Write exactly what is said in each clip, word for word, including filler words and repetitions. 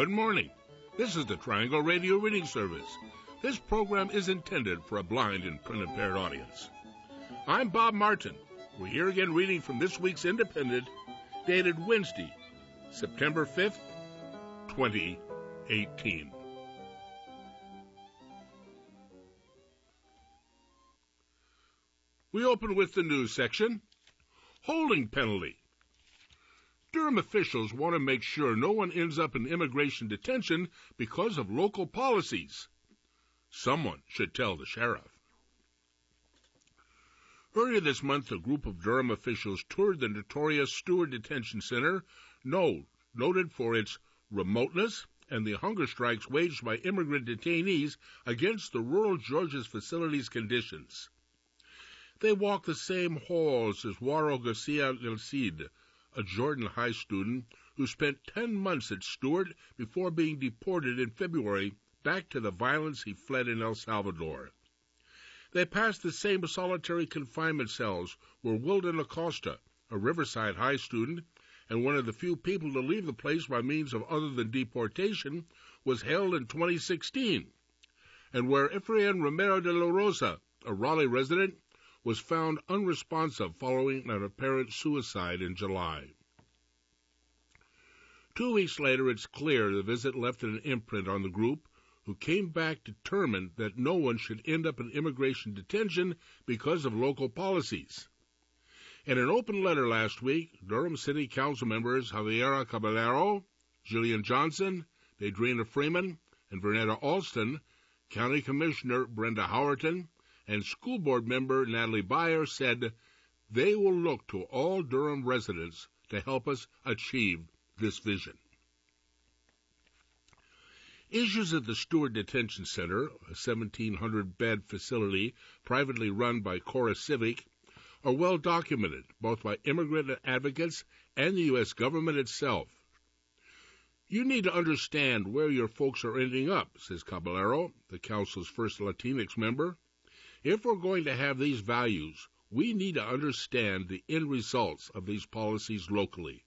Good morning. This is the Triangle Radio Reading Service. This program is intended for a blind and print-impaired audience. I'm Bob Martin. We're here again reading from this week's Independent, dated Wednesday, September fifth, twenty eighteen. We open with the news section. Holding penalty. Durham officials want to make sure no one ends up in immigration detention because of local policies. Someone should tell the sheriff. Earlier this month, a group of Durham officials toured the notorious Stewart Detention Center, no, noted for its remoteness and the hunger strikes waged by immigrant detainees against the rural Georgia's facilities conditions. They walked the same halls as Waro Garcia del Cid, a Jordan High student who spent ten months at Stewart before being deported in February back to the violence he fled in El Salvador. They passed the same solitary confinement cells where Wilden Acosta, a Riverside High student and one of the few people to leave the place by means of other than deportation, was held in twenty sixteen, and where Efrain Romero de la Rosa, a Raleigh resident, was found unresponsive following an apparent suicide in July. Two weeks later, it's clear the visit left an imprint on the group, who came back determined that no one should end up in immigration detention because of local policies. In an open letter last week, Durham City Council members Javiera Caballero, Jillian Johnson, Deidrina Freeman, and Vernetta Alston, County Commissioner Brenda Howerton, and School Board member Natalie Beyer said they will look to all Durham residents to help us achieve this vision. Issues at the Stewart Detention Center, a seventeen hundred bed facility privately run by Cora Civic, are well documented both by immigrant advocates and the U S government itself. You need to understand where your folks are ending up, says Caballero, the council's first Latinx member. If we're going to have these values, we need to understand the end results of these policies locally.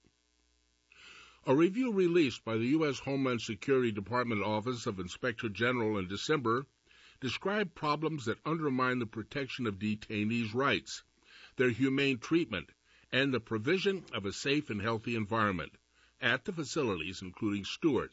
A review released by the U S Homeland Security Department Office of Inspector General in December described problems that undermine the protection of detainees' rights, their humane treatment, and the provision of a safe and healthy environment at the facilities, including Stewart.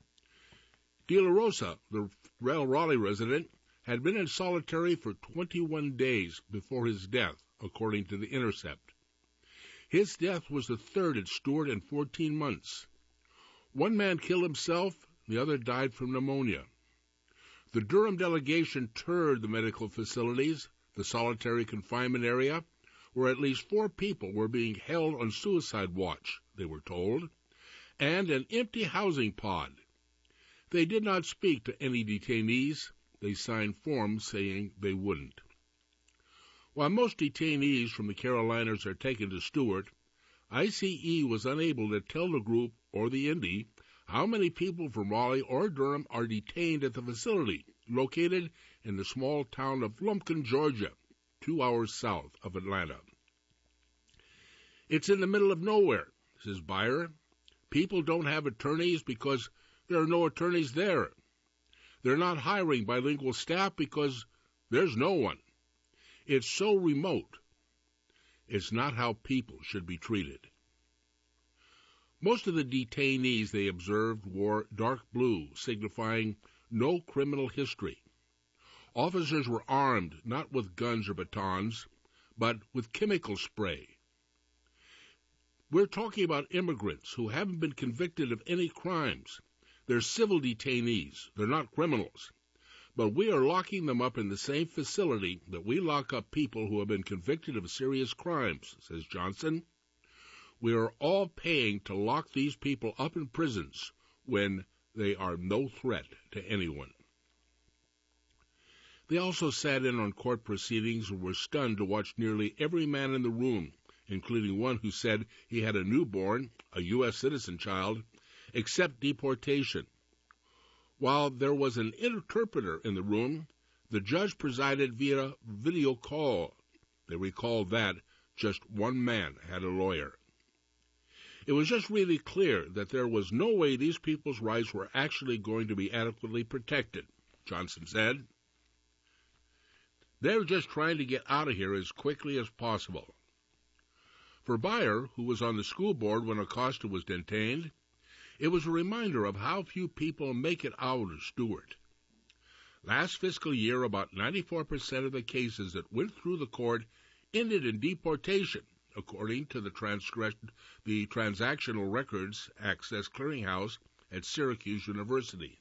De La Rosa, the Raleigh resident, had been in solitary for twenty-one days before his death, according to The Intercept. His death was the third at Stewart in fourteen months. One man killed himself, the other died from pneumonia. The Durham delegation toured the medical facilities, the solitary confinement area, where at least four people were being held on suicide watch, they were told, and an empty housing pod. They did not speak to any detainees. They signed forms saying they wouldn't. While most detainees from the Carolinas are taken to Stewart, I C E was unable to tell the group or the Indy how many people from Raleigh or Durham are detained at the facility, located in the small town of Lumpkin, Georgia, two hours south of Atlanta. It's in the middle of nowhere, says Beyer. People don't have attorneys because there are no attorneys there. They're not hiring bilingual staff because there's no one. It's so remote. It's not how people should be treated. Most of the detainees they observed wore dark blue, signifying no criminal history. Officers were armed not with guns or batons, but with chemical spray. We're talking about immigrants who haven't been convicted of any crimes. They're civil detainees. They're not criminals. But we are locking them up in the same facility that we lock up people who have been convicted of serious crimes, says Johnson. We are all paying to lock these people up in prisons when they are no threat to anyone. They also sat in on court proceedings and were stunned to watch nearly every man in the room, including one who said he had a newborn, a U S citizen child, accept deportation. While there was an interpreter in the room, the judge presided via video call. They recalled that just one man had a lawyer. It was just really clear that there was no way these people's rights were actually going to be adequately protected, Johnson said. They're just trying to get out of here as quickly as possible. For Beyer, who was on the school board when Acosta was detained, it was a reminder of how few people make it out of Stewart. Last fiscal year, about ninety-four percent of the cases that went through the court ended in deportation, according to the, the Transactional Records Access Clearinghouse at Syracuse University.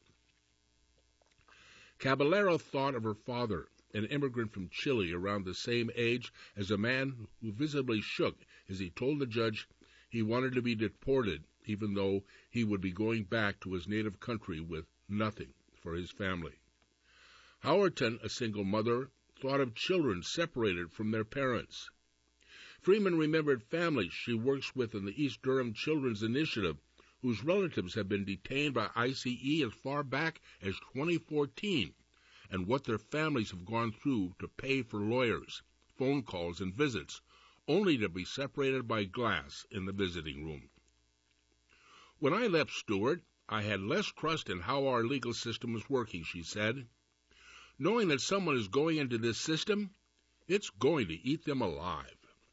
Caballero thought of her father, an immigrant from Chile around the same age as a man who visibly shook as he told the judge he wanted to be deported, even though he would be going back to his native country with nothing for his family. Howerton, a single mother, thought of children separated from their parents. Freeman remembered families she works with in the East Durham Children's Initiative, whose relatives have been detained by I C E as far back as twenty fourteen, and what their families have gone through to pay for lawyers, phone calls, and visits, only to be separated by glass in the visiting room. When I left Stewart, I had less trust in how our legal system was working, she said. Knowing that someone is going into this system, it's going to eat them alive.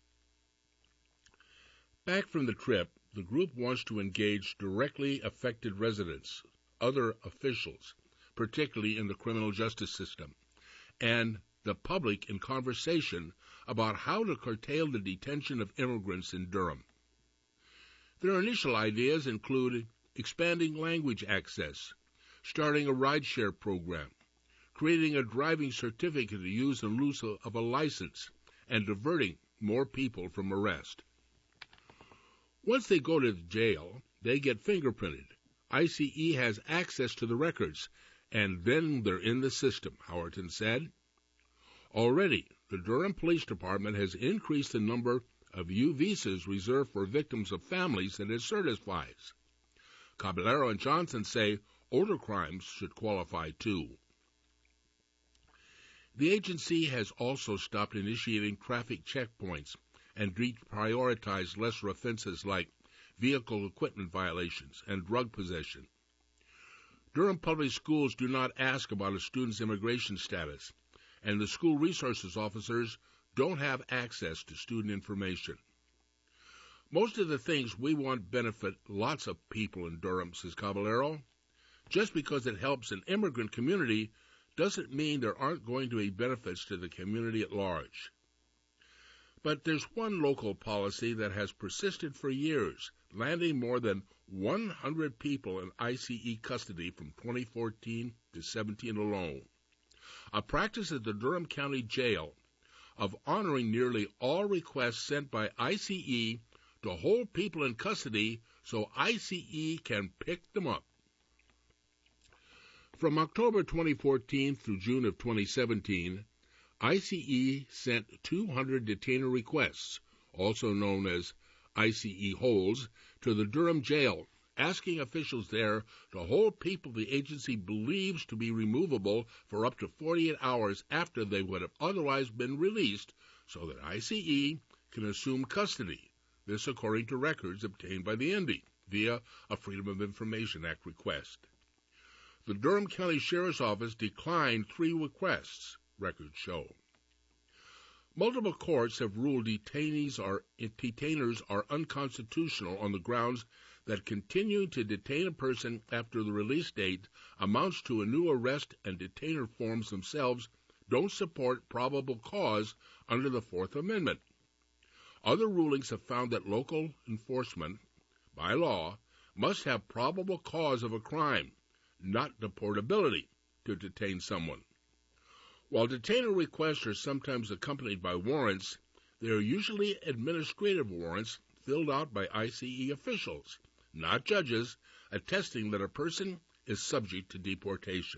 Back from the trip, the group wants to engage directly affected residents, other officials, particularly in the criminal justice system, and the public in conversation about how to curtail the detention of immigrants in Durham. Their initial ideas include expanding language access, starting a rideshare program, creating a driving certificate to use in lieu of a license, and diverting more people from arrest. Once they go to the jail, they get fingerprinted. I C E has access to the records, and then they're in the system, Howerton said. Already, the Durham Police Department has increased the number of U visas reserved for victims of families that it certifies. Caballero and Johnson say older crimes should qualify too. The agency has also stopped initiating traffic checkpoints and prioritized lesser offenses like vehicle equipment violations and drug possession. Durham Public Schools do not ask about a student's immigration status, and the school resources officers don't have access to student information. Most of the things we want benefit lots of people in Durham, says Caballero. Just because it helps an immigrant community doesn't mean there aren't going to be benefits to the community at large. But there's one local policy that has persisted for years, landing more than one hundred people in I C E custody from twenty fourteen to seventeen alone. A practice at the Durham County Jail of honoring nearly all requests sent by I C E to hold people in custody so I C E can pick them up. From October twenty fourteen through June of twenty seventeen, I C E sent two hundred detainer requests, also known as I C E holds, to the Durham jail, asking officials there to hold people the agency believes to be removable for up to forty-eight hours after they would have otherwise been released so that I C E can assume custody, this according to records obtained by the Indy via a Freedom of Information Act request. The Durham County Sheriff's Office declined three requests, records show. Multiple courts have ruled detainees are, detainers are unconstitutional on the grounds that continuing to detain a person after the release date amounts to a new arrest, and detainer forms themselves don't support probable cause under the Fourth Amendment. Other rulings have found that local enforcement, by law, must have probable cause of a crime, not deportability, to detain someone. While detainer requests are sometimes accompanied by warrants, they are usually administrative warrants filled out by I C E officials, not judges, attesting that a person is subject to deportation.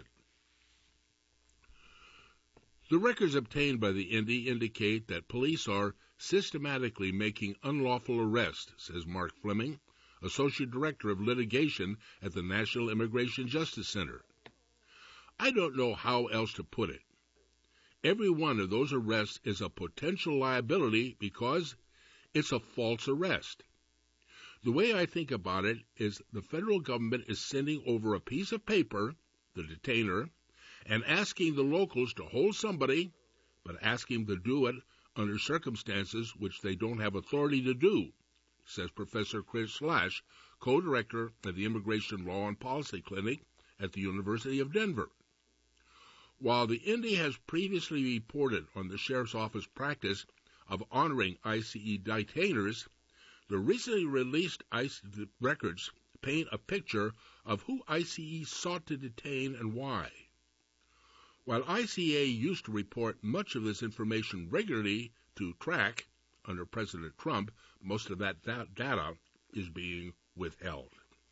The records obtained by the Indy indicate that police are systematically making unlawful arrests, says Mark Fleming, Associate Director of Litigation at the National Immigration Justice Center. I don't know how else to put it. Every one of those arrests is a potential liability because it's a false arrest. The way I think about it is the federal government is sending over a piece of paper, the detainer, and asking the locals to hold somebody, but asking them to do it under circumstances which they don't have authority to do, says Professor Chris Slash, co-director of the Immigration Law and Policy Clinic at the University of Denver. While the Indy has previously reported on the Sheriff's Office practice of honoring I C E detainers, the recently released I C E records paint a picture of who I C E sought to detain and why. While I C A used to report much of this information regularly to track, under President Trump, most of that data is being withheld.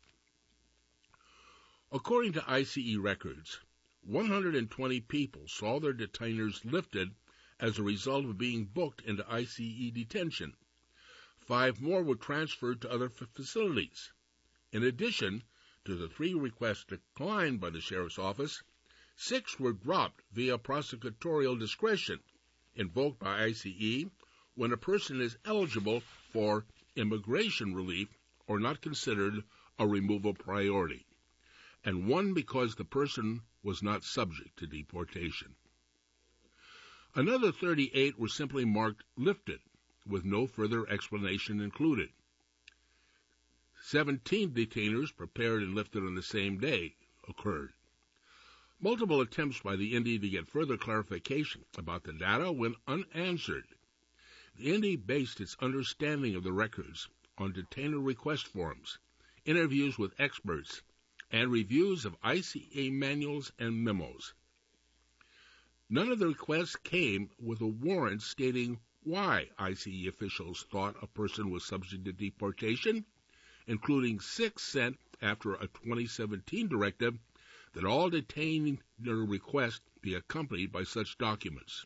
According to I C E records, one hundred twenty people saw their detainers lifted as a result of being booked into I C E detention. Five more were transferred to other f- facilities. In addition to the three requests declined by the Sheriff's Office, six were dropped via prosecutorial discretion, invoked by I C E when a person is eligible for immigration relief or not considered a removal priority, and one because the person was not subject to deportation. Another thirty-eight were simply marked lifted, with no further explanation included. Seventeen detainers prepared and lifted on the same day occurred. Multiple attempts by the Indy to get further clarification about the data went unanswered. The Indy based its understanding of the records on detainer request forms, interviews with experts, and reviews of I C A manuals and memos. None of the requests came with a warrant stating why I C E officials thought a person was subject to deportation, including six sent after a twenty seventeen directive that all detainer requests be accompanied by such documents.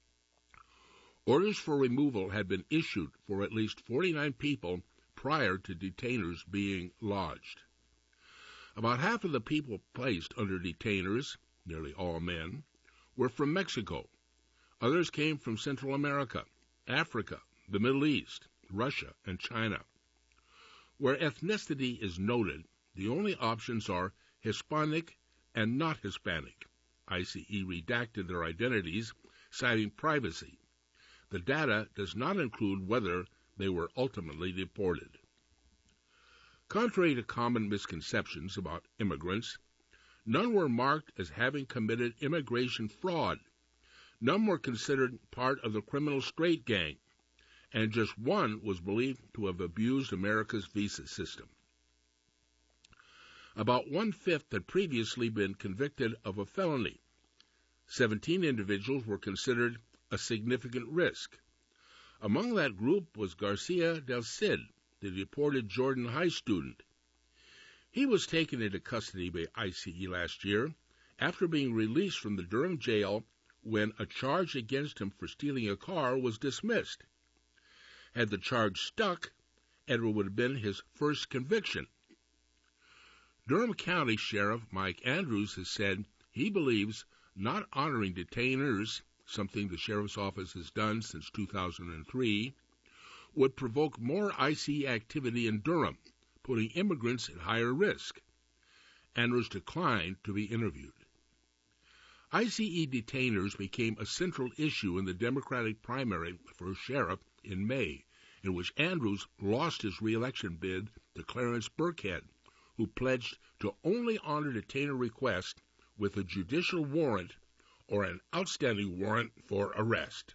Orders for removal had been issued for at least forty-nine people prior to detainers being lodged. About half of the people placed under detainers, nearly all men, were from Mexico. Others came from Central America, Africa, the Middle East, Russia, and China. Where ethnicity is noted, the only options are Hispanic and not Hispanic. I C E redacted their identities, citing privacy. The data does not include whether they were ultimately deported. Contrary to common misconceptions about immigrants, none were marked as having committed immigration fraud. None were considered part of the criminal straight gang, and just one was believed to have abused America's visa system. About one-fifth had previously been convicted of a felony. Seventeen individuals were considered a significant risk. Among that group was Garcia del Cid, the deported Jordan High student. He was taken into custody by I C E last year after being released from the Durham jail when a charge against him for stealing a car was dismissed. Had the charge stuck, it would have been his first conviction. Durham County Sheriff Mike Andrews has said he believes not honoring detainers, something the Sheriff's Office has done since two thousand three, would provoke more I C E activity in Durham, putting immigrants at higher risk. Andrews declined to be interviewed. I C E detainers became a central issue in the Democratic primary for sheriff in May, in which Andrews lost his re-election bid to Clarence Burkhead, who pledged to only honor detainer requests with a judicial warrant or an outstanding warrant for arrest.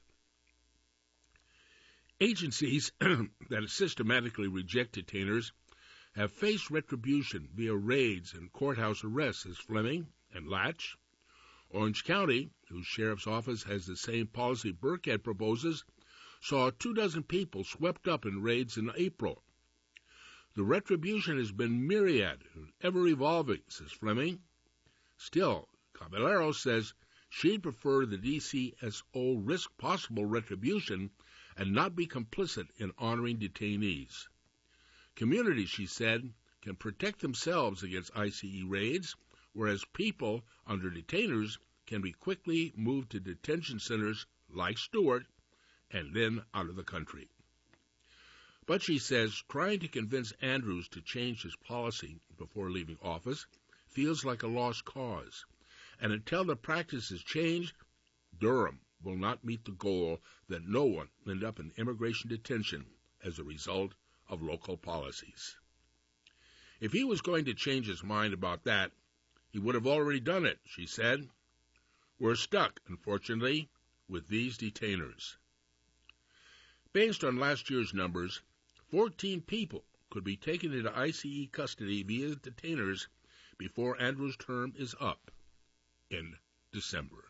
Agencies that systematically reject detainers have faced retribution via raids and courthouse arrests, as Fleming and Latch. Orange County, whose sheriff's office has the same policy Burkhead proposes, saw two dozen people swept up in raids in April. The retribution has been myriad and ever-evolving, says Fleming. Still, Caballero says she'd prefer the D C S O risk possible retribution and not be complicit in honoring detainees. Communities, she said, can protect themselves against I C E raids, whereas people under detainers can be quickly moved to detention centers like Stewart and then out of the country. But she says trying to convince Andrews to change his policy before leaving office feels like a lost cause. And until the practices change, Durham will not meet the goal that no one end up in immigration detention as a result of local policies. If he was going to change his mind about that, he would have already done it, she said. We're stuck, unfortunately, with these detainers. Based on last year's numbers, fourteen people could be taken into I C E custody via detainers before Andrews' term is up in December.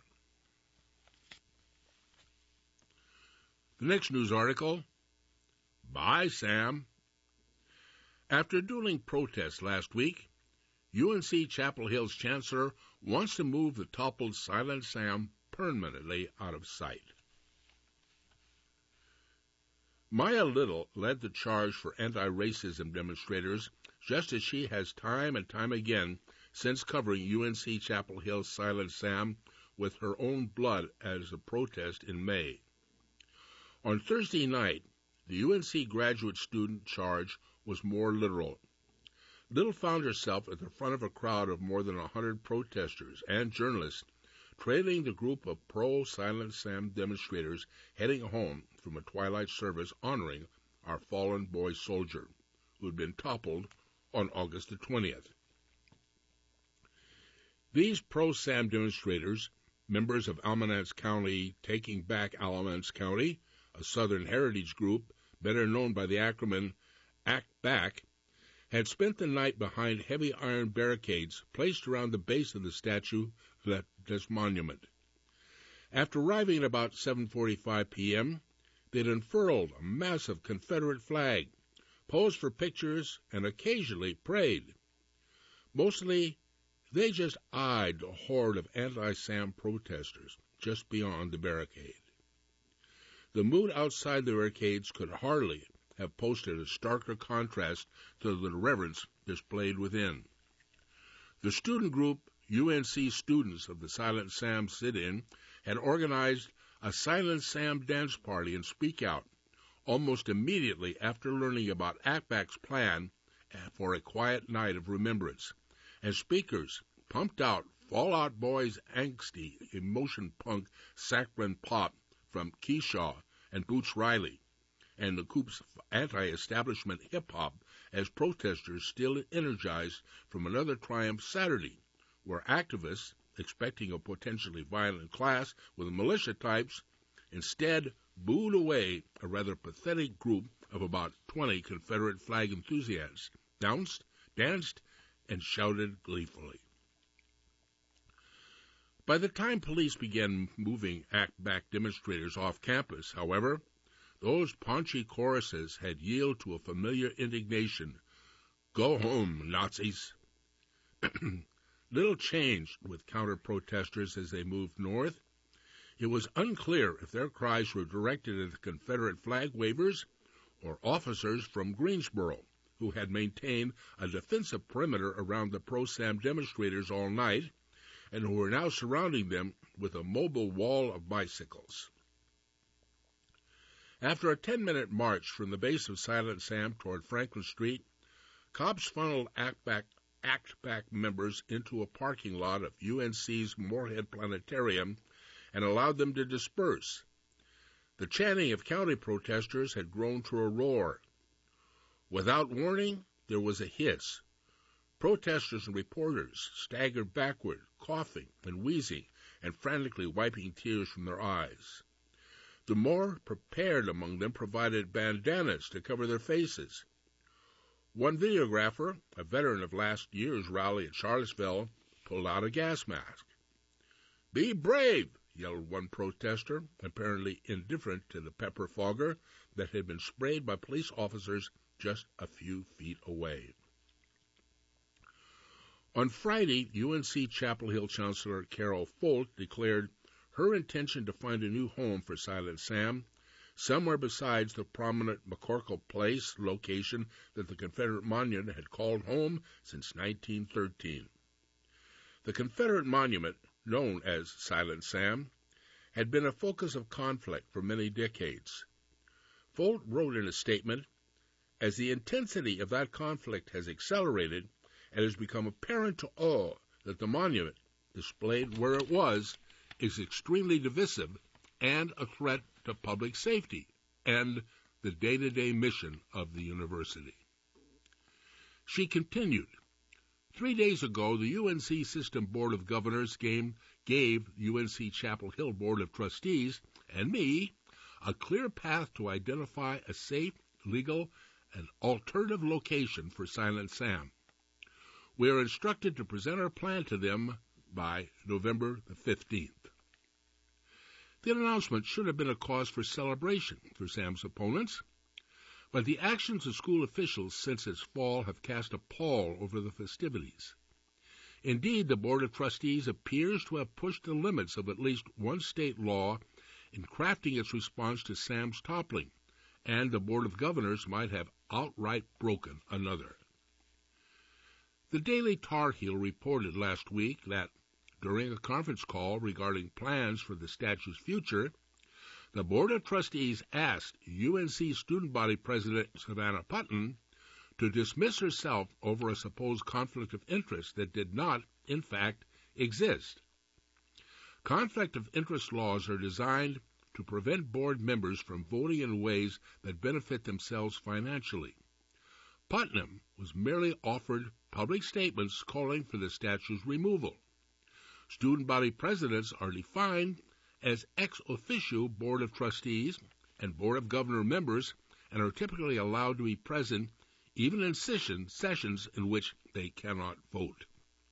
The next news article, Bye, Sam. After dueling protests last week, U N C Chapel Hill's chancellor wants to move the toppled Silent Sam permanently out of sight. Maya Little led the charge for anti-racism demonstrators, just as she has time and time again since covering U N C Chapel Hill's Silent Sam with her own blood as a protest in May. On Thursday night, the U N C graduate student charge was more literal. Little found herself at the front of a crowd of more than a hundred protesters and journalists trailing the group of pro-Silent Sam demonstrators heading home from a twilight service honoring our fallen boy soldier, who had been toppled on August the twentieth. These pro-Sam demonstrators, members of Alamance County Taking Back Alamance County, a Southern heritage group better known by the acronym Act Back, had spent the night behind heavy iron barricades placed around the base of the statue of this monument. After arriving at about seven forty-five p.m., they'd unfurled a massive Confederate flag, posed for pictures, and occasionally prayed. Mostly, they just eyed a horde of anti-Sam protesters just beyond the barricade. The mood outside the barricades could hardly have posted a starker contrast to the reverence displayed within. The student group, U N C Students of the Silent Sam Sit-In, had organized a Silent Sam dance party and speak out almost immediately after learning about Act Back's plan for a quiet night of remembrance, and speakers pumped out Fall Out Boy's angsty emotion punk saccharine pop from Keyshaw and Boots Riley, and the Coop's anti-establishment hip-hop as protesters still energized from another Triumph Saturday, where activists, expecting a potentially violent clash with militia types, instead booed away a rather pathetic group of about twenty Confederate flag enthusiasts, danced, danced, and shouted gleefully. By the time police began moving Act Back demonstrators off campus, however, those paunchy choruses had yielded to a familiar indignation. Go home, Nazis! Little changed with counter-protesters as they moved north. It was unclear if their cries were directed at the Confederate flag wavers or officers from Greensboro, who had maintained a defensive perimeter around the pro-Sam demonstrators all night, and who were now surrounding them with a mobile wall of bicycles. After a ten-minute march from the base of Silent Sam toward Franklin Street, cops funneled Act Back, Act Back members into a parking lot of U N C's Moorhead Planetarium and allowed them to disperse. The chanting of county protesters had grown to a roar. Without warning, there was a hiss. Protesters and reporters staggered backward, coughing and wheezing, and frantically wiping tears from their eyes. The more prepared among them provided bandanas to cover their faces. One videographer, a veteran of last year's rally at Charlottesville, pulled out a gas mask. "Be brave!" yelled one protester, apparently indifferent to the pepper fogger that had been sprayed by police officers just a few feet away. On Friday, U N C Chapel Hill Chancellor Carol Folt declared her intention to find a new home for Silent Sam, somewhere besides the prominent McCorkle Place location that the Confederate monument had called home since nineteen thirteen. The Confederate monument, known as Silent Sam, had been a focus of conflict for many decades. Folt wrote in a statement, As the intensity of that conflict has accelerated, it has become apparent to all that the monument, displayed where it was, is extremely divisive and a threat to public safety and the day-to-day mission of the university. She continued, Three days ago, the U N C System Board of Governors gave, gave U N C Chapel Hill Board of Trustees and me a clear path to identify a safe, legal, and alternative location for Silent Sam. We are instructed to present our plan to them by November the fifteenth. The announcement should have been a cause for celebration for Sam's opponents, but the actions of school officials since its fall have cast a pall over the festivities. Indeed, the Board of Trustees appears to have pushed the limits of at least one state law in crafting its response to Sam's toppling, and the Board of Governors might have outright broken another. The Daily Tar Heel reported last week that, during a conference call regarding plans for the statue's future, the Board of Trustees asked U N C student body president Savannah Putnam to dismiss herself over a supposed conflict of interest that did not, in fact, exist. Conflict of interest laws are designed to prevent board members from voting in ways that benefit themselves financially. Putnam was merely offered public statements calling for the statue's removal. Student body presidents are defined as ex officio Board of Trustees and Board of Governor members and are typically allowed to be present even in session, sessions in which they cannot vote.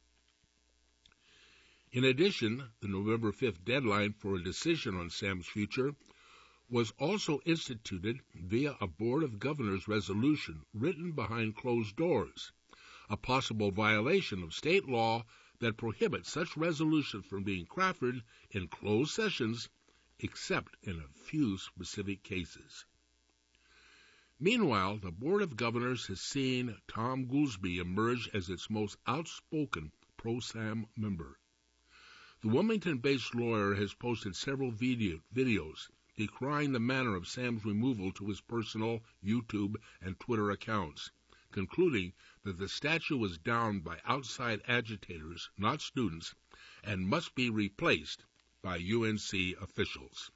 In addition, the November fifth deadline for a decision on Sam's future was also instituted via a Board of Governors resolution written behind closed doors, a possible violation of state law that prohibits such resolutions from being crafted in closed sessions except in a few specific cases. Meanwhile, the Board of Governors has seen Tom Goolsbee emerge as its most outspoken pro-Sam member. The Wilmington-based lawyer has posted several video, videos decrying the manner of Sam's removal to his personal YouTube and Twitter accounts, concluding that the statue was downed by outside agitators, not students, and must be replaced by U N C officials.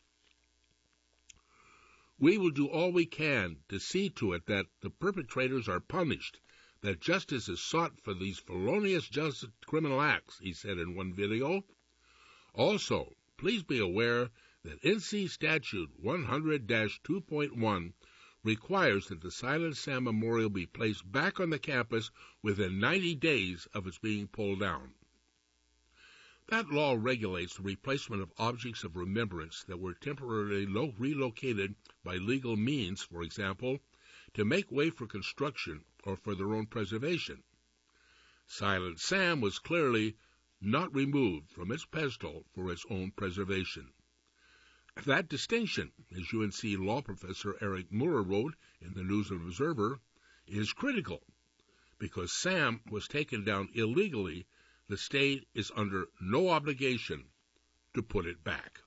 We will do all we can to see to it that the perpetrators are punished, that justice is sought for these felonious just criminal acts, he said in one video. Also, please be aware that N C Statute one hundred dash two point one requires that the Silent Sam Memorial be placed back on the campus within ninety days of its being pulled down. That law regulates the replacement of objects of remembrance that were temporarily lo- relocated by legal means, for example, to make way for construction or for their own preservation. Silent Sam was clearly not removed from its pedestal for its own preservation. That distinction, as U N C law professor Eric Muller wrote in the News and Observer, is critical. Because Sam was taken down illegally, the state is under no obligation to put it back.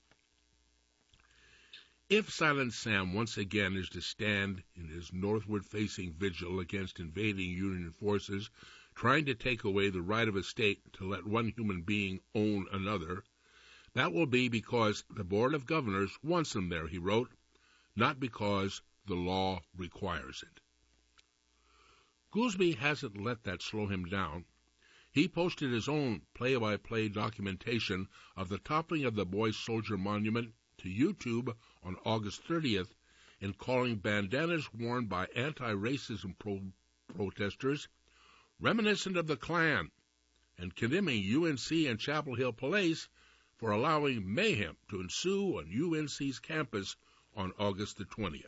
If Silent Sam once again is to stand in his northward-facing vigil against invading Union forces trying to take away the right of a state to let one human being own another, that will be because the Board of Governors wants him there, he wrote, not because the law requires it. Goolsbee hasn't let that slow him down. He posted his own play-by-play documentation of the toppling of the Boy Soldier Monument to YouTube on August thirtieth in calling bandanas worn by anti-racism pro- protesters reminiscent of the Klan and condemning U N C and Chapel Hill Police for allowing mayhem to ensue on U N C's campus on August the twentieth.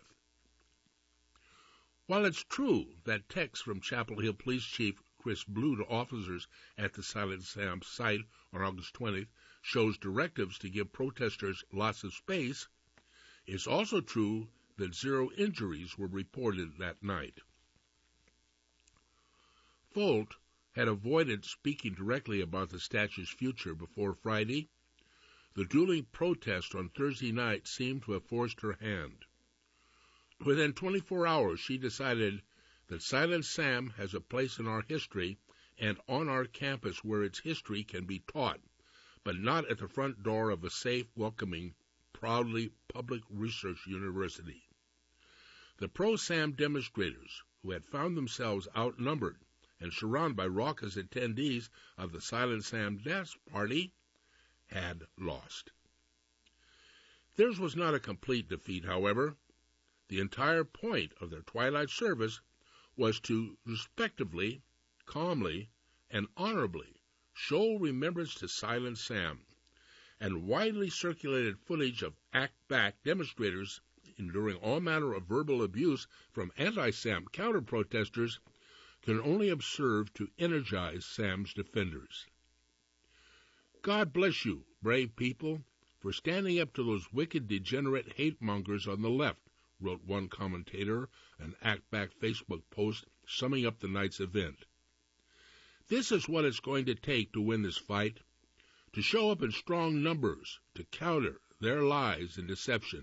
While it's true that text from Chapel Hill Police Chief Chris Blue to officers at the Silent Sam site on August twentieth shows directives to give protesters lots of space, it's also true that zero injuries were reported that night. Folt had avoided speaking directly about the statue's future before Friday. The dueling protest on Thursday night seemed to have forced her hand. Within twenty-four hours, she decided that Silent Sam has a place in our history and on our campus where its history can be taught, but not at the front door of a safe, welcoming, proudly public research university. The pro-Sam demonstrators, who had found themselves outnumbered and surrounded by raucous attendees of the Silent Sam dance party, had lost. Theirs was not a complete defeat, however. The entire point of their twilight service was to respectively, calmly, and honorably show remembrance to Silent Sam, and widely circulated footage of act-back demonstrators enduring all manner of verbal abuse from anti-Sam counter-protesters can only have served to energize Sam's defenders. God bless you, brave people, for standing up to those wicked, degenerate hate-mongers on the left, wrote one commentator, an Act-Back Facebook post summing up the night's event. This is what it's going to take to win this fight, to show up in strong numbers to counter their lies and deception.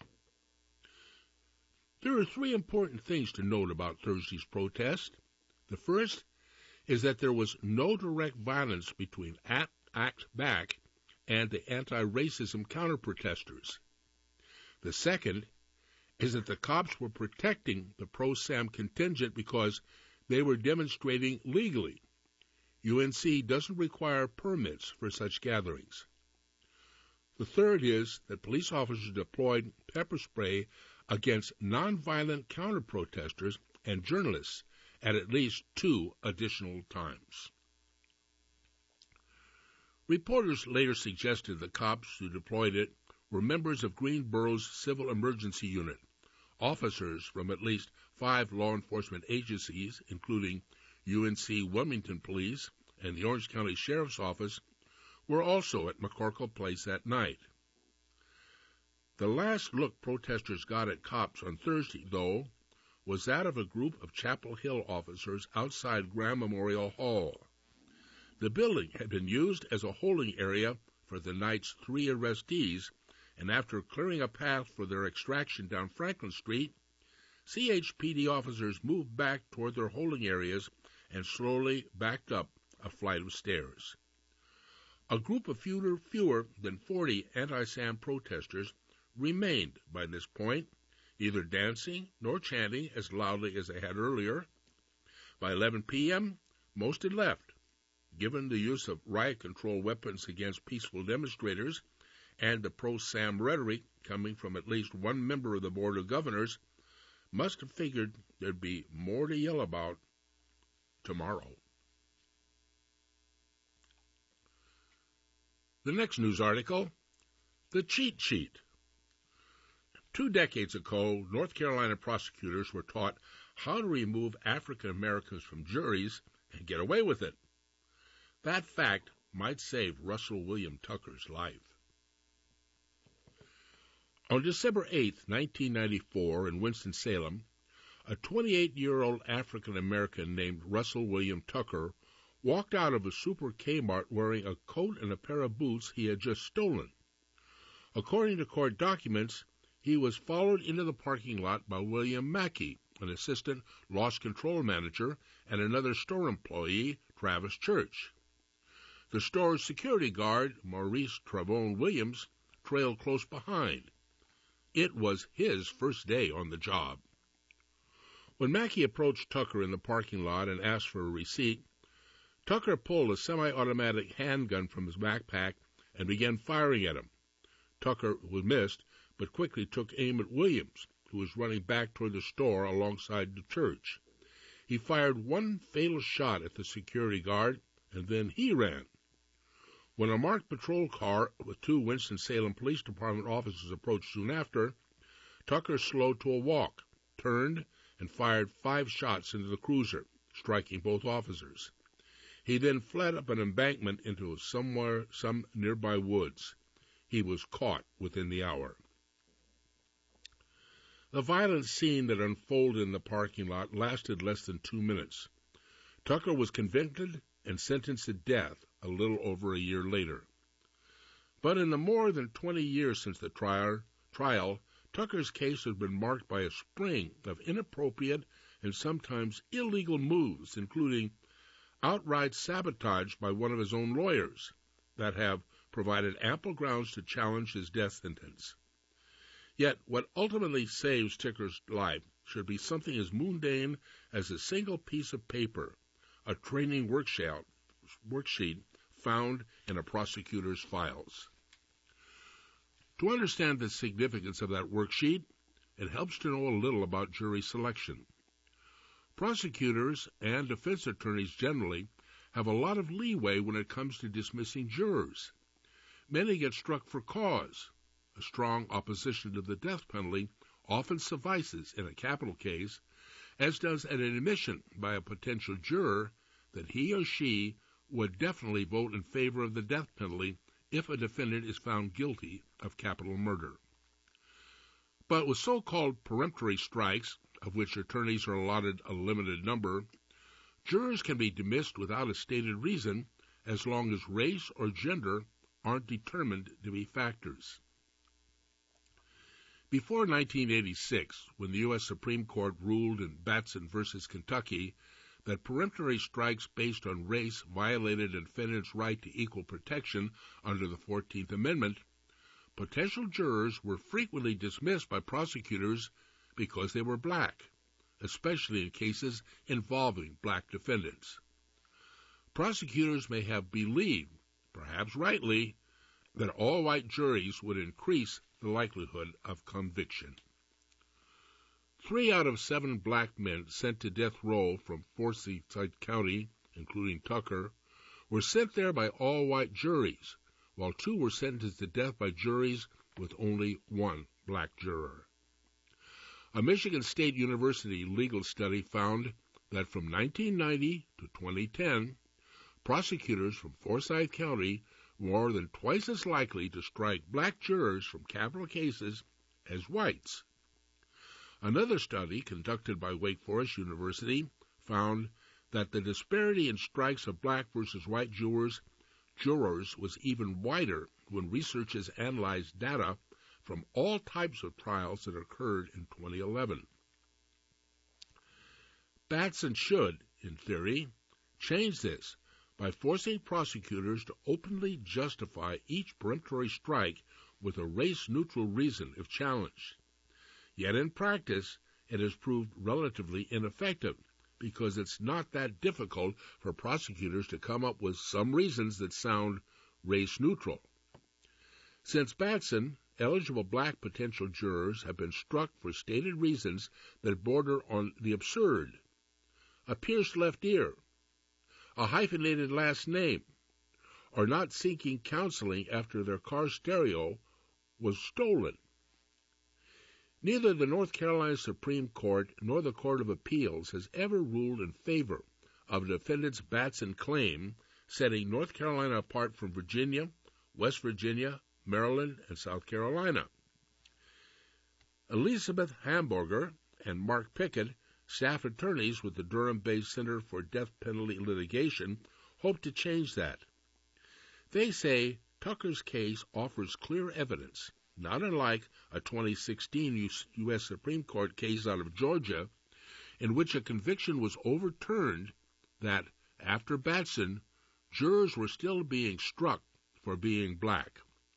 There are three important things to note about Thursday's protest. The first is that there was no direct violence between Act Back and the anti-racism counter-protesters. The second is that the cops were protecting the pro-Sam contingent because they were demonstrating legally. U N C doesn't require permits for such gatherings. The third is that police officers deployed pepper spray against nonviolent counter-protesters and journalists at at least two additional times. Reporters later suggested the cops who deployed it were members of Greenborough's Civil Emergency Unit. Officers from at least five law enforcement agencies, including U N C Wilmington Police and the Orange County Sheriff's Office, were also at McCorkle Place that night. The last look protesters got at cops on Thursday, though, was that of a group of Chapel Hill officers outside Graham Memorial Hall. The building had been used as a holding area for the night's three arrestees, and after clearing a path for their extraction down Franklin Street, C H P D officers moved back toward their holding areas and slowly backed up a flight of stairs. A group of fewer, fewer than forty anti-Sam protesters remained by this point, neither dancing nor chanting as loudly as they had earlier. By eleven p.m., most had left. Given the use of riot control weapons against peaceful demonstrators and the pro-Sam rhetoric coming from at least one member of the Board of Governors, must have figured there'd be more to yell about tomorrow. The next news article, the cheat sheet. Two decades ago, North Carolina prosecutors were taught how to remove African Americans from juries and get away with it. That fact might save Russell William Tucker's life. On December eighth, nineteen ninety-four, in Winston-Salem, a twenty-eight-year-old African American named Russell William Tucker walked out of a Super Kmart wearing a coat and a pair of boots he had just stolen. According to court documents, he was followed into the parking lot by William Mackey, an assistant loss control manager, and another store employee, Travis Church. The store's security guard, Maurice Travone Williams, trailed close behind. It was his first day on the job. When Mackey approached Tucker in the parking lot and asked for a receipt, Tucker pulled a semi-automatic handgun from his backpack and began firing at him. Tucker was missed, but quickly took aim at Williams, who was running back toward the store alongside the church. He fired one fatal shot at the security guard, and then he ran. When a marked patrol car with two Winston-Salem Police Department officers approached soon after, Tucker slowed to a walk, turned, and fired five shots into the cruiser, striking both officers. He then fled up an embankment into somewhere, some nearby woods. He was caught within the hour. The violent scene that unfolded in the parking lot lasted less than two minutes. Tucker was convicted and sentenced to death a little over a year later. But in the more than twenty years since the trial, trial Tucker's case has been marked by a string of inappropriate and sometimes illegal moves, including outright sabotage by one of his own lawyers, that have provided ample grounds to challenge his death sentence. Yet what ultimately saves Tucker's life should be something as mundane as a single piece of paper, a training worksheet found in a prosecutor's files. To understand the significance of that worksheet, it helps to know a little about jury selection. Prosecutors and defense attorneys generally have a lot of leeway when it comes to dismissing jurors. Many get struck for cause. A strong opposition to the death penalty often suffices in a capital case, as does an admission by a potential juror that he or she would definitely vote in favor of the death penalty if a defendant is found guilty of capital murder. But with so-called peremptory strikes, of which attorneys are allotted a limited number, jurors can be dismissed without a stated reason as long as race or gender aren't determined to be factors. Before nineteen eighty-six, when the U S Supreme Court ruled in Batson v. Kentucky that peremptory strikes based on race violated a defendant's right to equal protection under the fourteenth Amendment, potential jurors were frequently dismissed by prosecutors because they were black, especially in cases involving black defendants. Prosecutors may have believed, perhaps rightly, that all white juries would increase the likelihood of conviction. Three out of seven black men sent to death row from Forsyth County, including Tucker, were sent there by all-white juries, while two were sentenced to death by juries with only one black juror. A Michigan State University legal study found that from nineteen ninety to twenty ten, prosecutors from Forsyth County were more than twice as likely to strike black jurors from capital cases as whites. Another study conducted by Wake Forest University found that the disparity in strikes of black versus white jurors, jurors was even wider when researchers analyzed data from all types of trials that occurred in twenty eleven. Batson should, in theory, change this by forcing prosecutors to openly justify each peremptory strike with a race-neutral reason if challenged. Yet in practice, it has proved relatively ineffective because it's not that difficult for prosecutors to come up with some reasons that sound race-neutral. Since Batson, eligible black potential jurors have been struck for stated reasons that border on the absurd: a pierced left ear, a hyphenated last name, or not seeking counseling after their car stereo was stolen. Neither the North Carolina Supreme Court nor the Court of Appeals has ever ruled in favor of a defendant's Batson claim, setting North Carolina apart from Virginia, West Virginia, Maryland, and South Carolina. Elizabeth Hamburger and Mark Pickett, staff attorneys with the Durham-based Center for Death Penalty Litigation, hope to change that. They say Tucker's case offers clear evidence, not unlike a twenty sixteen U S Supreme Court case out of Georgia, in which a conviction was overturned that, after Batson, jurors were still being struck for being black.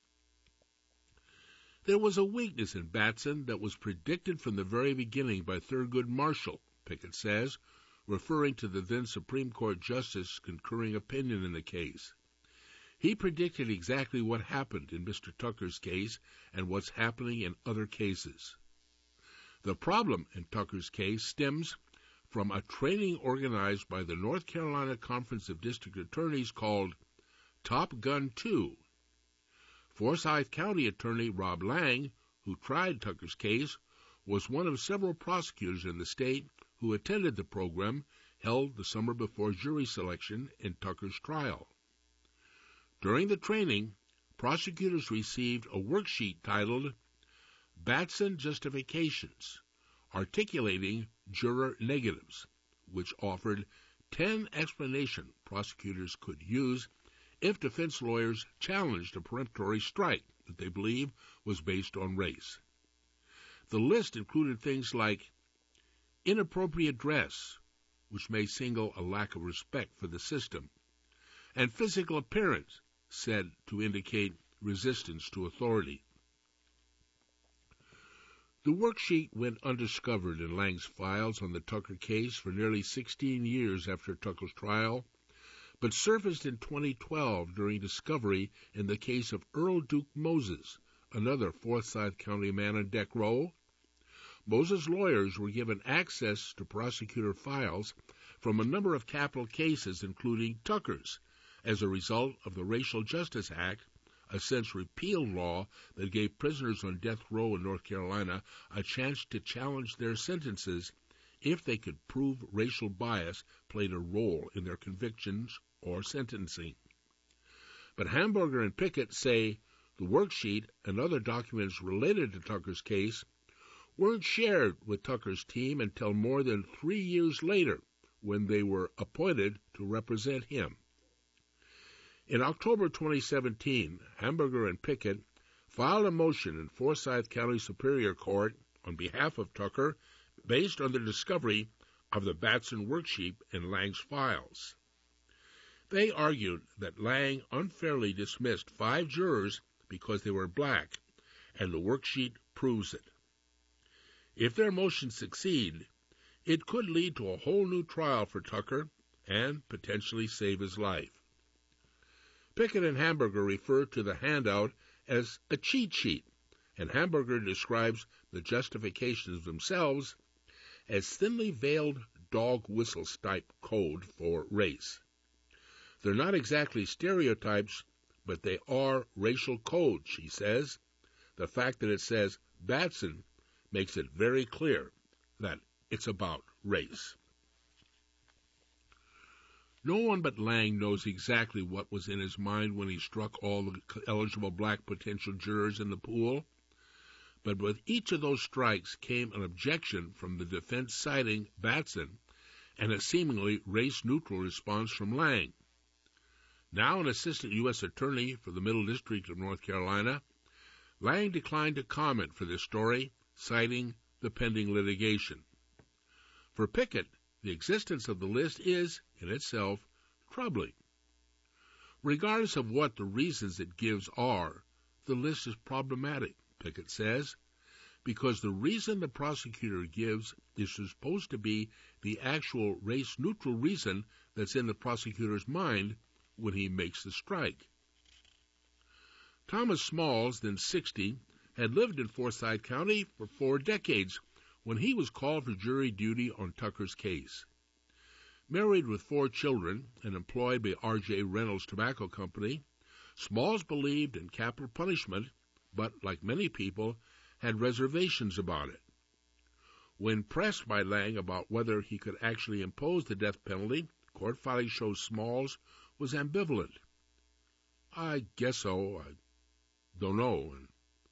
There was a weakness in Batson that was predicted from the very beginning by Thurgood Marshall, Pickett says, referring to the then Supreme Court Justice's concurring opinion in the case. He predicted exactly what happened in Mister Tucker's case and what's happening in other cases. The problem in Tucker's case stems from a training organized by the North Carolina Conference of District Attorneys called Top Gun two. Forsyth County attorney Rob Lang, who tried Tucker's case, was one of several prosecutors in the state who attended the program held the summer before jury selection in Tucker's trial. During the training, prosecutors received a worksheet titled Batson Justifications, articulating juror negatives, which offered ten explanations prosecutors could use if defense lawyers challenged a peremptory strike that they believe was based on race. The list included things like inappropriate dress, which may signal a lack of respect for the system, and physical appearance, said to indicate resistance to authority. The worksheet went undiscovered in Lang's files on the Tucker case for nearly sixteen years after Tucker's trial, but surfaced in twenty twelve during discovery in the case of Earl Duke Moses, another Forsyth County man on death row. Moses' lawyers were given access to prosecutor files from a number of capital cases, including Tucker's, as a result of the Racial Justice Act, a since repealed law that gave prisoners on death row in North Carolina a chance to challenge their sentences if they could prove racial bias played a role in their convictions or sentencing. But Hamburger and Pickett say the worksheet and other documents related to Tucker's case weren't shared with Tucker's team until more than three years later, when they were appointed to represent him. In October twenty seventeen, Hamburger and Pickett filed a motion in Forsyth County Superior Court on behalf of Tucker based on the discovery of the Batson worksheet in Lang's files. They argued that Lang unfairly dismissed five jurors because they were black, and the worksheet proves it. If their motion succeed, it could lead to a whole new trial for Tucker and potentially save his life. Pickett and Hamburger refer to the handout as a cheat sheet, and Hamburger describes the justifications themselves as thinly veiled dog whistles type code for race. They're not exactly stereotypes, but they are racial codes, she says. The fact that it says Batson makes it very clear that it's about race. No one but Lang knows exactly what was in his mind when he struck all the eligible black potential jurors in the pool, but with each of those strikes came an objection from the defense citing Batson and a seemingly race-neutral response from Lang. Now an assistant U S attorney for the Middle District of North Carolina, Lang declined to comment for this story, citing the pending litigation. For Pickett, the existence of the list is, in itself, troubling. Regardless of what the reasons it gives are, the list is problematic, Pickett says, because the reason the prosecutor gives is supposed to be the actual race-neutral reason that's in the prosecutor's mind when he makes the strike. Thomas Smalls, then sixty, had lived in Forsyth County for four decades when he was called for jury duty on Tucker's case. Married with four children and employed by R J Reynolds Tobacco Company, Smalls believed in capital punishment, but, like many people, had reservations about it. When pressed by Lang about whether he could actually impose the death penalty, court filing shows Smalls was ambivalent. I guess so, I don't know, and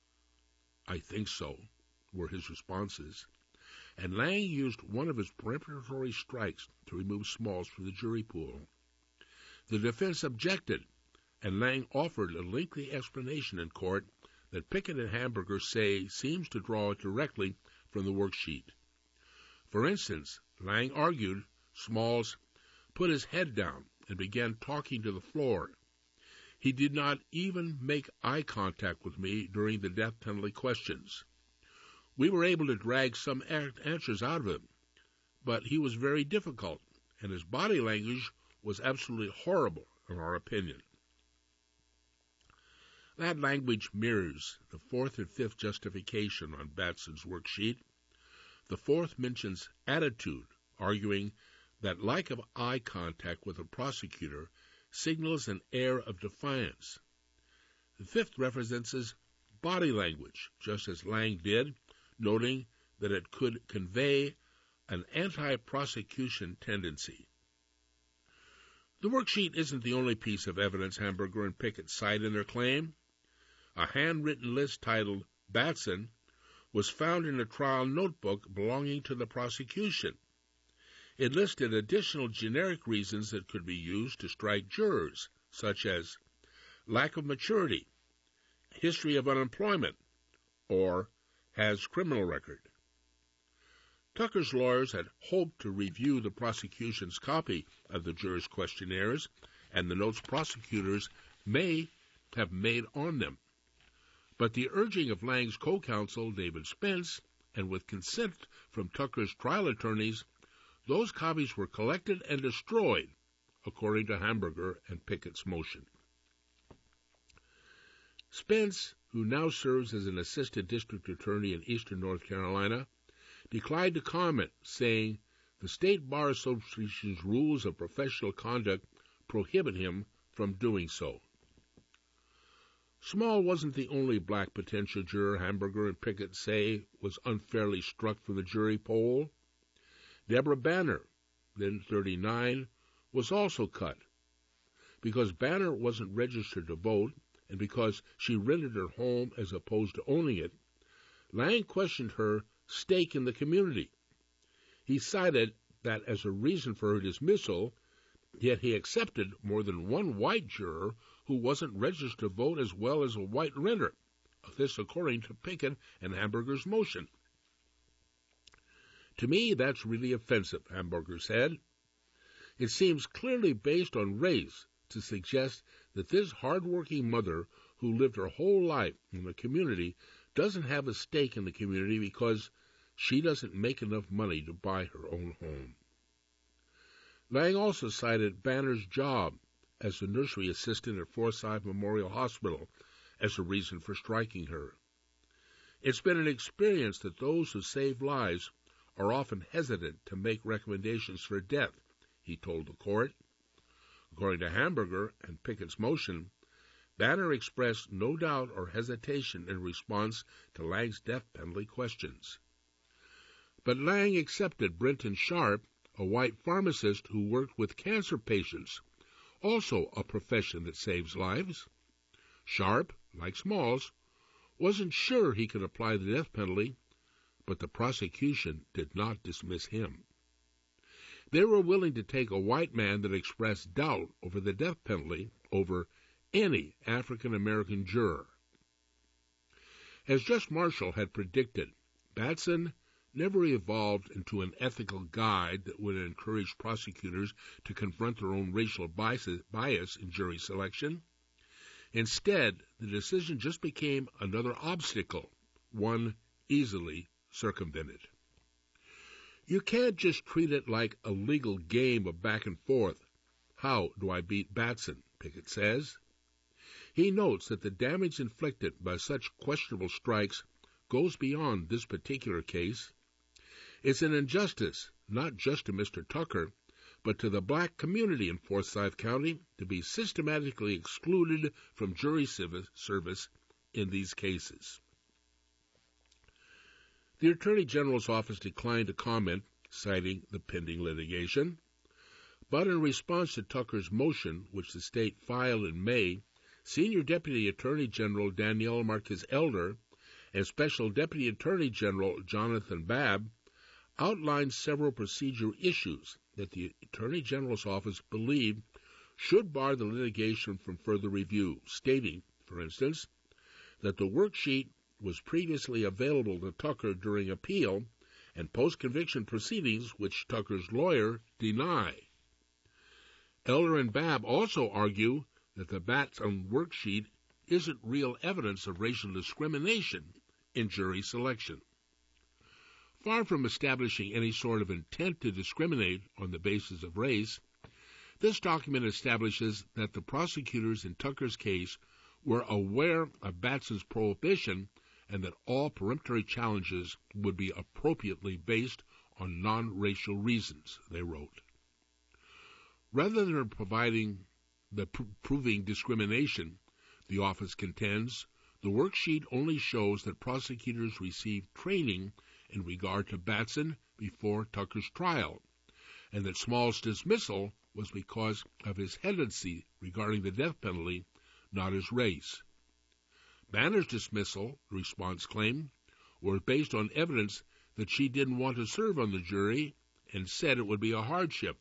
I think so, were his responses. And Lang used one of his preparatory strikes to remove Smalls from the jury pool. The defense objected, and Lang offered a lengthy explanation in court that Pickett and Hamburger say seems to draw directly from the worksheet. For instance, Lang argued Smalls put his head down and began talking to the floor. He did not even make eye contact with me during the death penalty questions. We were able to drag some answers out of him, but he was very difficult, and his body language was absolutely horrible, in our opinion. That language mirrors the fourth and fifth justification on Batson's worksheet. The fourth mentions attitude, arguing that lack of eye contact with a prosecutor signals an air of defiance. The fifth represents his body language, just as Lang did, noting that it could convey an anti-prosecution tendency. The worksheet isn't the only piece of evidence Hamburger and Pickett cite in their claim. A handwritten list titled Batson was found in a trial notebook belonging to the prosecution. It listed additional generic reasons that could be used to strike jurors, such as lack of maturity, history of unemployment, or has criminal record. Tucker's lawyers had hoped to review the prosecution's copy of the jurors' questionnaires and the notes prosecutors may have made on them. But the urging of Lange's co-counsel, David Spence, and with consent from Tucker's trial attorneys, those copies were collected and destroyed, according to Hamburger and Pickett's motion. Spence, who now serves as an assistant district attorney in eastern North Carolina, declined to comment, saying the State Bar Association's rules of professional conduct prohibit him from doing so. Small wasn't the only black potential juror Hamburger and Pickett say was unfairly struck from the jury poll. Deborah Banner, then thirty-nine, was also cut. Because Banner wasn't registered to vote, and because she rented her home as opposed to owning it, Lange questioned her stake in the community. He cited that as a reason for her dismissal, yet he accepted more than one white juror who wasn't registered to vote as well as a white renter. This according to Pickett and Hamburger's motion. To me, that's really offensive, Hamburger said. It seems clearly based on race to suggest that this hard-working mother who lived her whole life in the community doesn't have a stake in the community because she doesn't make enough money to buy her own home. Lange also cited Banner's job as a nursery assistant at Forsyth Memorial Hospital as a reason for striking her. It's been an experience that those who save lives are often hesitant to make recommendations for death, he told the court. According to Hamburger and Pickett's motion, Banner expressed no doubt or hesitation in response to Lange's death penalty questions. But Lange accepted Brenton Sharp, a white pharmacist who worked with cancer patients, also a profession that saves lives. Sharp, like Smalls, wasn't sure he could apply the death penalty, but the prosecution did not dismiss him. They were willing to take a white man that expressed doubt over the death penalty over any African-American juror. As Judge Marshall had predicted, Batson never evolved into an ethical guide that would encourage prosecutors to confront their own racial bias in jury selection. Instead, the decision just became another obstacle, one easily circumvented. You can't just treat it like a legal game of back and forth. How do I beat Batson? Pickett says. He notes that the damage inflicted by such questionable strikes goes beyond this particular case. It's an injustice, not just to Mister Tucker, but to the black community in Forsyth County to be systematically excluded from jury service in these cases. The Attorney General's office declined to comment, citing the pending litigation. But in response to Tucker's motion, which the state filed in May, Senior Deputy Attorney General Danielle Marquez Elder and Special Deputy Attorney General Jonathan Babb outlined several procedural issues that the Attorney General's office believed should bar the litigation from further review, stating, for instance, that the worksheet was previously available to Tucker during appeal and post-conviction proceedings, which Tucker's lawyer denied. Elder and Babb also argue that the Batson worksheet isn't real evidence of racial discrimination in jury selection. Far from establishing any sort of intent to discriminate on the basis of race, this document establishes that the prosecutors in Tucker's case were aware of Batson's prohibition and that all peremptory challenges would be appropriately based on non-racial reasons, they wrote. Rather than providing the pr- proving discrimination, the office contends, the worksheet only shows that prosecutors received training in regard to Batson before Tucker's trial, and that Small's dismissal was because of his hesitancy regarding the death penalty, not his race. Banner's dismissal, the response claimed, was based on evidence that she didn't want to serve on the jury and said it would be a hardship.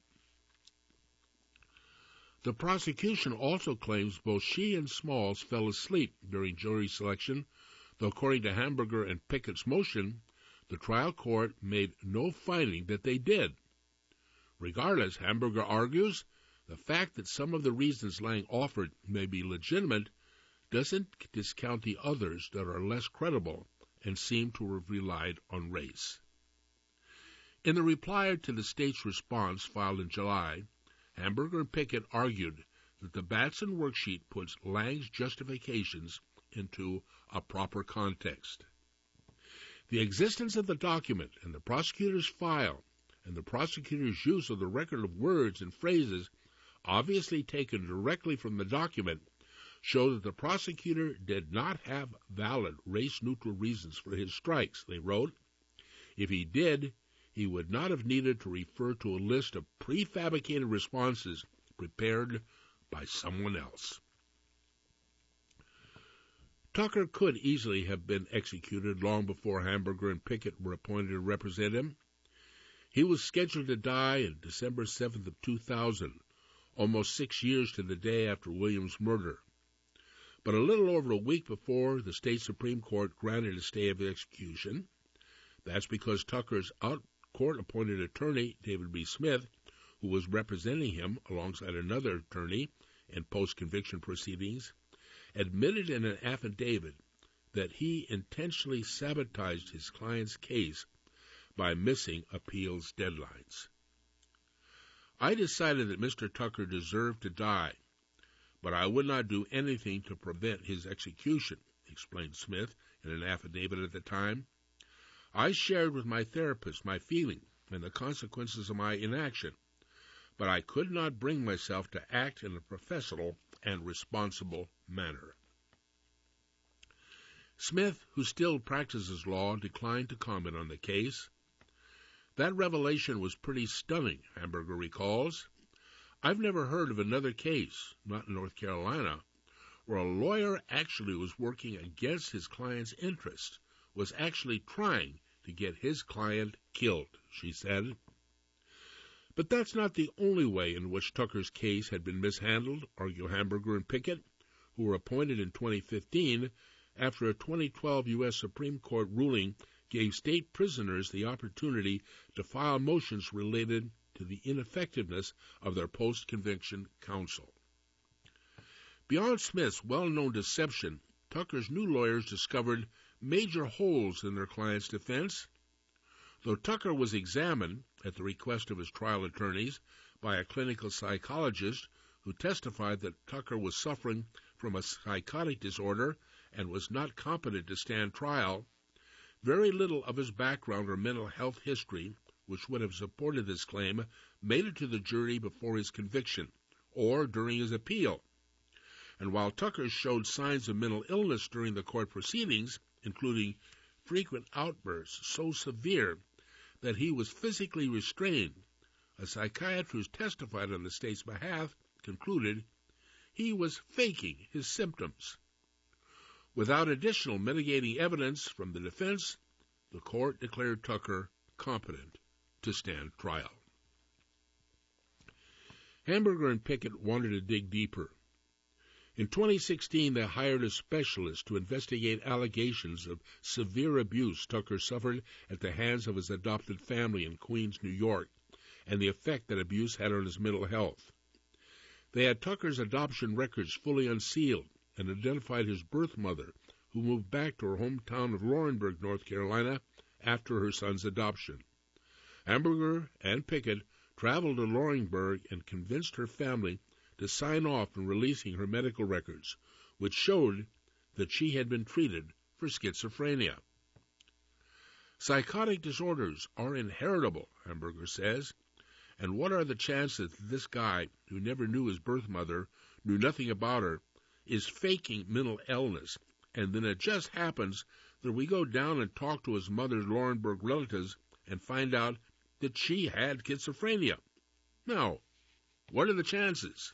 The prosecution also claims both she and Smalls fell asleep during jury selection though according to Hamburger and Pickett's motion, the trial court made no finding that they did. Regardless, Hamburger argues, the fact that some of the reasons Lang offered may be legitimate doesn't discount the others that are less credible and seem to have relied on race. In the reply to the state's response filed in July, Hamburger and Pickett argued that the Batson worksheet puts Lang's justifications into a proper context. The existence of the document and the prosecutor's file and the prosecutor's use of the record of words and phrases obviously taken directly from the document show that the prosecutor did not have valid race-neutral reasons for his strikes, they wrote. If he did, he would not have needed to refer to a list of prefabricated responses prepared by someone else. Tucker could easily have been executed long before Hamburger and Pickett were appointed to represent him. He was scheduled to die on December seventh of two thousand, almost six years to the day after Williams' murder. But a little over a week before the state Supreme Court granted a stay of execution. That's because Tucker's out-court-appointed attorney, David B. Smith, who was representing him alongside another attorney in post-conviction proceedings, admitted in an affidavit that he intentionally sabotaged his client's case by missing appeals deadlines. I decided that Mister Tucker deserved to die, but I would not do anything to prevent his execution, explained Smith in an affidavit at the time. I shared with my therapist my feeling and the consequences of my inaction, but I could not bring myself to act in a professional and responsible manner. Smith, who still practices law, declined to comment on the case. That revelation was pretty stunning, Hamburger recalls. I've never heard of another case, not in North Carolina, where a lawyer actually was working against his client's interest, was actually trying to get his client killed, she said. But that's not the only way in which Tucker's case had been mishandled, argue Hamburger and Pickett, who were appointed in twenty fifteen after a twenty twelve U S Supreme Court ruling gave state prisoners the opportunity to file motions related to the ineffectiveness of their post-conviction counsel. Beyond Smith's well-known deception, Tucker's new lawyers discovered major holes in their client's defense. Though Tucker was examined, at the request of his trial attorneys, by a clinical psychologist who testified that Tucker was suffering from a psychotic disorder and was not competent to stand trial, very little of his background or mental health history, which would have supported this claim, made it to the jury before his conviction or during his appeal. And while Tucker showed signs of mental illness during the court proceedings, including frequent outbursts so severe that he was physically restrained, a psychiatrist who testified on the state's behalf concluded he was faking his symptoms. Without additional mitigating evidence from the defense, the court declared Tucker competent to stand trial. Hamburger and Pickett wanted to dig deeper. In twenty sixteen, they hired a specialist to investigate allegations of severe abuse Tucker suffered at the hands of his adopted family in Queens, New York, and the effect that abuse had on his mental health. They had Tucker's adoption records fully unsealed and identified his birth mother, who moved back to her hometown of Laurinburg, North Carolina, after her son's adoption. Hamburger and Pickett traveled to Laurinburg and convinced her family to sign off on releasing her medical records, which showed that she had been treated for schizophrenia. Psychotic disorders are inheritable, Hamburger says, and what are the chances that this guy, who never knew his birth mother, knew nothing about her, is faking mental illness, and then it just happens that we go down and talk to his mother's Laurinburg relatives and find out that she had schizophrenia. Now, what are the chances?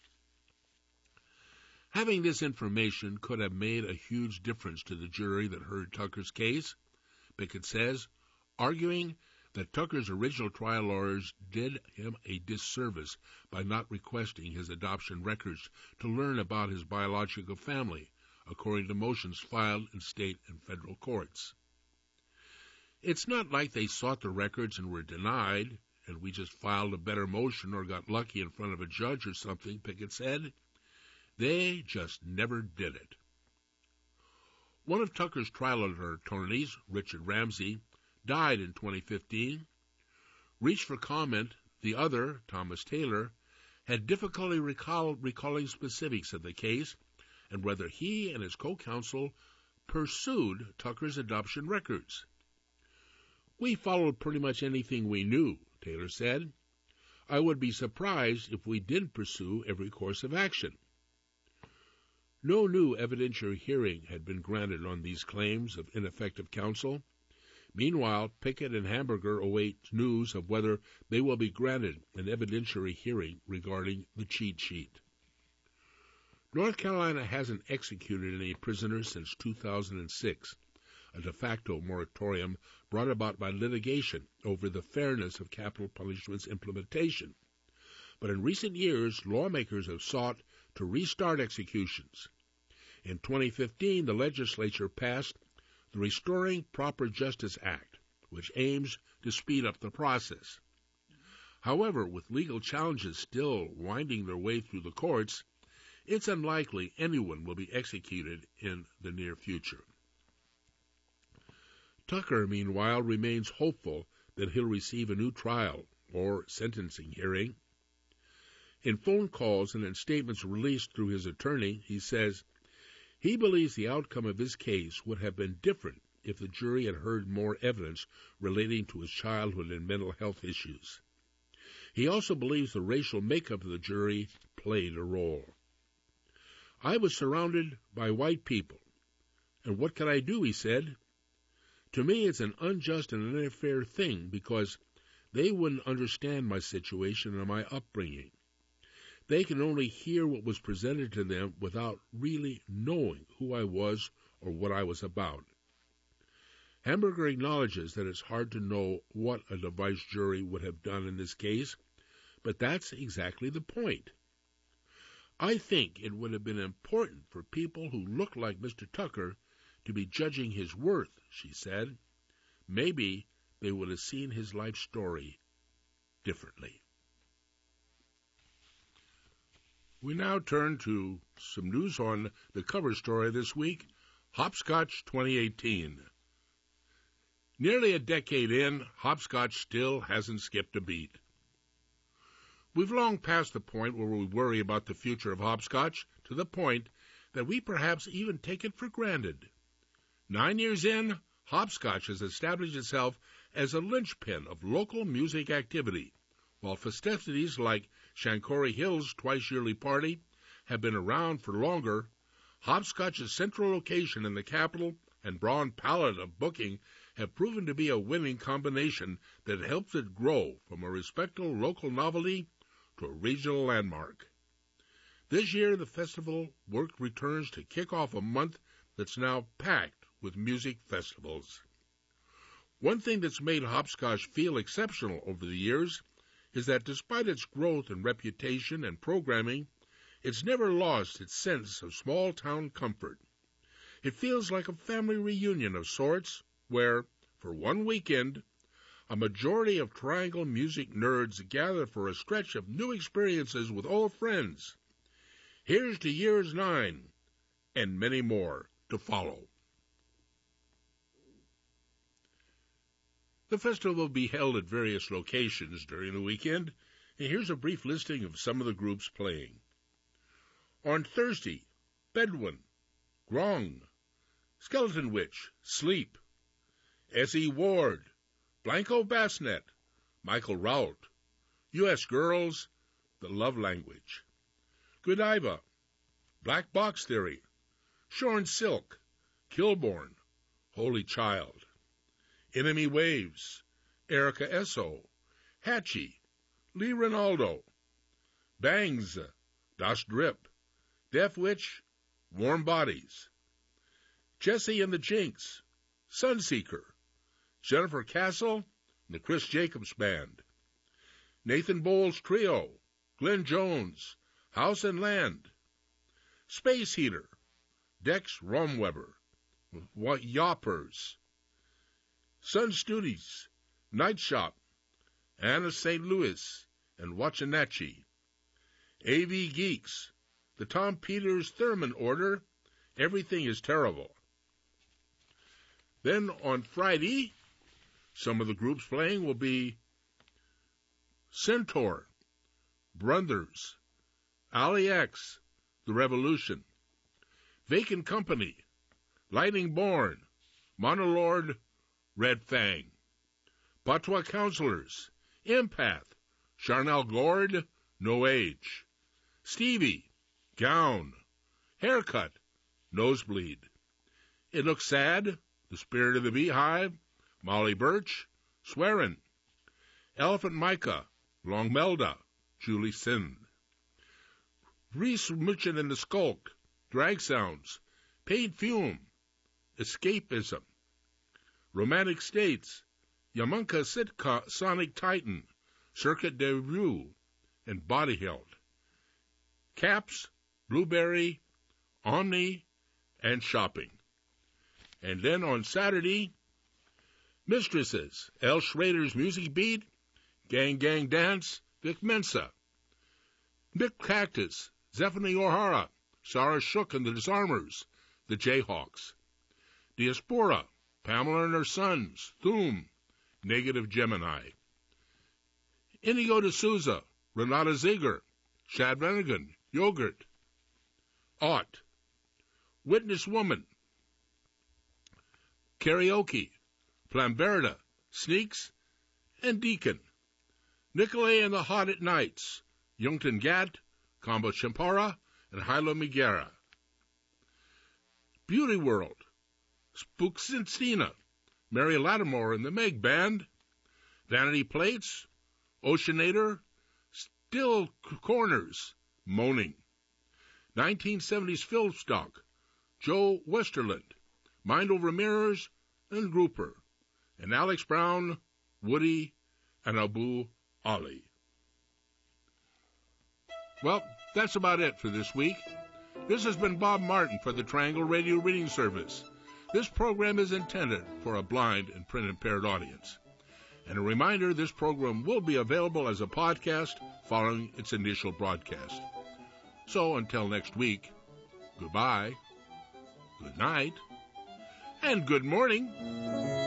Having this information could have made a huge difference to the jury that heard Tucker's case, Pickett says, arguing that Tucker's original trial lawyers did him a disservice by not requesting his adoption records to learn about his biological family, according to motions filed in state and federal courts. It's not like they sought the records and were denied, and we just filed a better motion or got lucky in front of a judge or something, Pickett said. They just never did it. One of Tucker's trial attorneys, Richard Ramsey, died in twenty fifteen. Reached for comment, the other, Thomas Taylor, had difficulty recall, recalling specifics of the case and whether he and his co-counsel pursued Tucker's adoption records. We followed pretty much anything we knew, Taylor said. I would be surprised if we didn't pursue every course of action. No new evidentiary hearing had been granted on these claims of ineffective counsel. Meanwhile, Pickett and Hamburger await news of whether they will be granted an evidentiary hearing regarding the cheat sheet. North Carolina hasn't executed any prisoners since two thousand six, a de facto moratorium brought about by litigation over the fairness of capital punishment's implementation. But in recent years, lawmakers have sought to restart executions. In twenty fifteen, the legislature passed the Restoring Proper Justice Act, which aims to speed up the process. However, with legal challenges still winding their way through the courts, it's unlikely anyone will be executed in the near future. Tucker, meanwhile, remains hopeful that he'll receive a new trial or sentencing hearing. In phone calls and in statements released through his attorney, he says he believes the outcome of his case would have been different if the jury had heard more evidence relating to his childhood and mental health issues. He also believes the racial makeup of the jury played a role. I was surrounded by white people, and what could I do, he said. To me, it's an unjust and unfair thing because they wouldn't understand my situation and my upbringing. They can only hear what was presented to them without really knowing who I was or what I was about. Hamburger acknowledges that it's hard to know what a divided jury would have done in this case, but that's exactly the point. I think it would have been important for people who look like Mister Tucker to be judging his worth, she said. Maybe they would have seen his life story differently. We now turn to some news on the cover story this week, Hopscotch twenty eighteen. Nearly a decade in, Hopscotch still hasn't skipped a beat. We've long passed the point where we worry about the future of hopscotch, to the point that we perhaps even take it for granted. Nine years in, hopscotch has established itself as a linchpin of local music activity, while festivities like Shankory Hill's twice-yearly party have been around for longer. Hopscotch's central location in the capital and broad palette of booking have proven to be a winning combination that helps it grow from a respectable local novelty to a regional landmark. This year, the festival work returns to kick off a month that's now packed with music festivals. One thing that's made Hopscotch feel exceptional over the years is that despite its growth and reputation and programming, it's never lost its sense of small-town comfort. It feels like a family reunion of sorts where, for one weekend, a majority of Triangle music nerds gather for a stretch of new experiences with old friends. Here's to years nine, and many more to follow. The festival will be held at various locations during the weekend, and here's a brief listing of some of the groups playing. On Thursday, Bedouin, Grong, Skeleton Witch, Sleep, S E. Ward, Blanco Bassnet, Michael Rout, U S Girls, The Love Language, Godiva, Black Box Theory, Shorn Silk, Kilborn, Holy Child, Enemy Waves, Erica Esso, Hatchie, Lee Ronaldo, Bangs, Das Drip, Deaf Witch, Warm Bodies, Jesse and the Jinx, Sunseeker, Jennifer Castle, and the Chris Jacobs Band, Nathan Bowles Trio, Glenn Jones, House and Land, Space Heater, Dex Romweber, Yoppers, Sun Studies, Night Shop, Anna Saint Louis, and Wachanatchee. A V Geeks, the Tom Peters Thurman Order, Everything is Terrible. Then on Friday, some of the groups playing will be Centaur, Brothers, Ali X, The Revolution, Vacant Company, Lightning Born, Monolord, Red Fang, Patois Counselors, Empath, Charnel Gord, No Age, Stevie, Gown, Haircut, Nosebleed, It Looks Sad, The Spirit of the Beehive, Molly Birch, Swearin', Elephant Micah, Longmelda, Julie Sind, Reese Mitchin and the Skulk, Drag Sounds, Paid Fume, Escapism, Romantic States, Yamunka Sitka, Sonic Titan, Circuit de Rue, and Body Held, Caps, Blueberry, Omni, and Shopping. And then on Saturday, Mistresses, L. Schrader's Music Beat, Gang Gang Dance, Vic Mensa, Mick Cactus, Zephany O'Hara, Sarah Shook and the Disarmers, the Jayhawks, Diaspora, Pamela and her Sons, Thum, Negative Gemini, Inigo de Souza, Renata Ziegler, Shad Renigan, Yogurt, Ott, Witness Woman, Karaoke, Flamberta, Sneaks, and Deacon, Nicolay and the Hot at Nights, Youngton Gat, Combo Champara, and Hilo Miguera. Beauty World, Spooksinstina, Mary Lattimore and the Meg Band, Vanity Plates, Oceanator, Still Corners, Moaning, nineteen seventies Film Stock, Joe Westerland, Mind Over Mirrors, and Grouper, and Alex Brown, Woody, and Abu Ali. Well, that's about it for this week. This has been Bob Martin for the Triangle Radio Reading Service. This program is intended for a blind and print-impaired audience. And a reminder, this program will be available as a podcast following its initial broadcast. So until next week, goodbye, good night, and good morning.